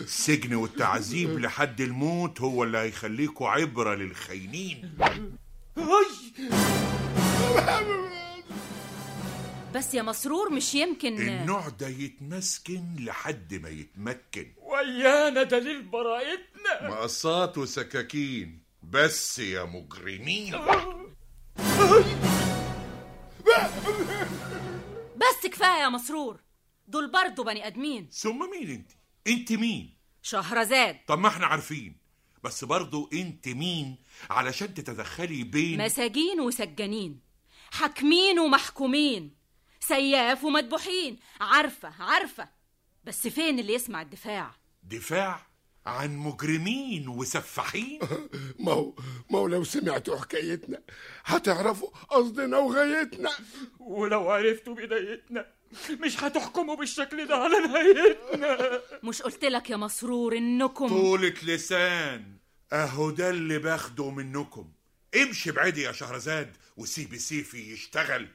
السجن والتعذيب لحد الموت هو اللي هيخليكوا عبرة للخاينين. بس يا مسرور مش يمكن النوع ده يتمسكن لحد ما يتمكن. ويانا دليل براءتنا. مقصات وسكاكين بس يا مجرمين. بس كفاية يا مسرور، دول برضو بني ادمين. ثم مين انت مين؟ شهرزاد. طب ما احنا عارفين، بس برضو انت مين علشان تتدخلي بين مساجين وسجانين، حاكمين ومحكومين، سياف ومدبوحين. عارفة بس فين اللي يسمع الدفاع؟ دفاع عن مجرمين وسفاحين؟ ما هو لو سمعتوا حكايتنا هتعرفوا قصدنا وغايتنا. ولو عرفتوا بدايتنا مش هتحكموا بالشكل ده على نهايتنا. مش قلتلك يا مسرور انكم طولة لسان؟ اهو ده اللي باخده منكم. امشي بعيدي يا شهرزاد وسيبي سيفي يشتغل.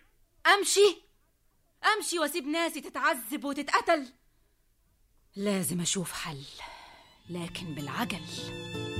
امشي واسيب ناسي تتعذب وتتقتل؟ لازم اشوف حل، لكن بالعجل.